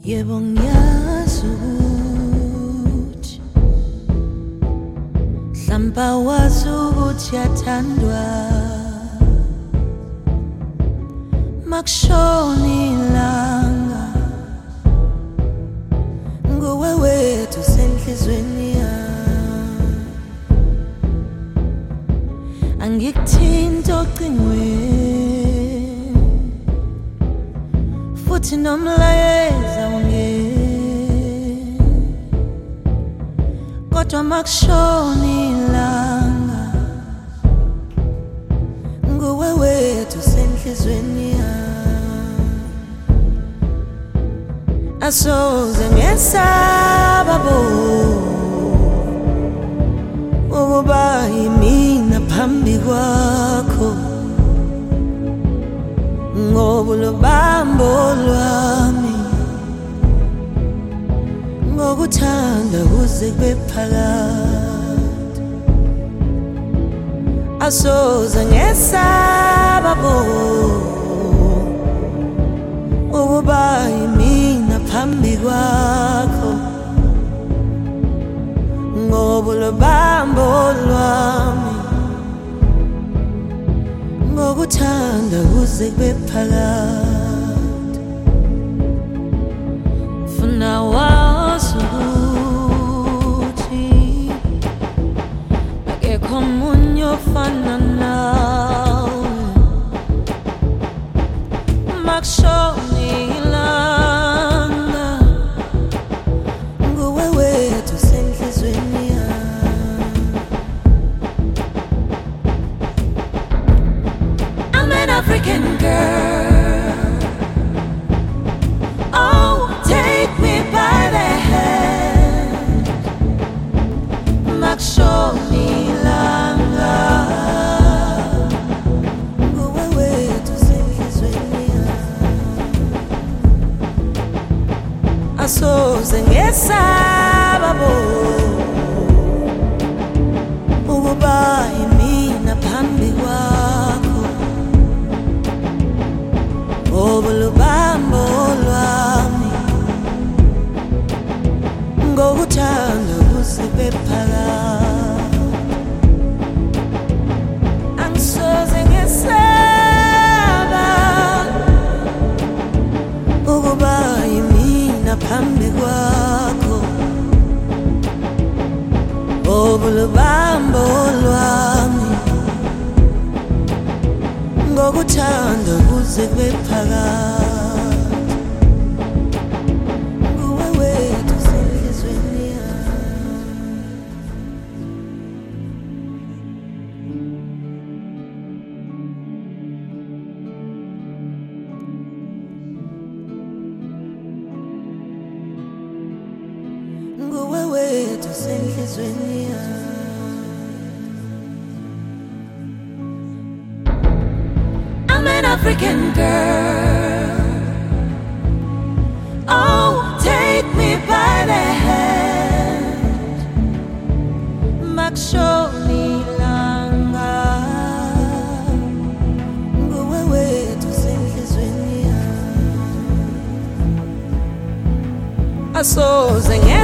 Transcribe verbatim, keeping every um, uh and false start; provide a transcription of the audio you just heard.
Yebo ngiyazi ukuthi mhlamba wazi ukuthi yathandwa makushona ilanga nguwe wethu senhlizweni yami angikuthinta ocingweni futhi nomlayeza ungeni kodwa makushona ilanga nguwe wethu senhlizweni yami asoze ngesaba bo ukuba yimina phambi kwakho ngoba lobambo lwami ngokuthanda kuze kube phakade asoze ngesaba bo ukuba yimina phambi kwakho ngoba lobambo lwami ngokuthanda kuze kube phakade funa wazi ukuthi akekho omunye ofana nawe makushona ilanga nguwe wethu senhlizweni African girl, oh, take me by the hand, makushona ilanga, nguwe wethu senhlizweni yami, asoze ngesaba bo, ukuba yimina phambi kwakho. Ngoba lobambo lwami ngokuthanda kuze kube phakade angisoze ngesaba ukuba yimina phambi kwakho ngoba lobambo lwami ngokuthanda kuze kube phakade nguwe wethu senhlizweni yami nguwe wethu senhlizweni yami African girl, oh, take me by the hand, makushona ilanga, nguwe wethu senhlizweni yami, asoze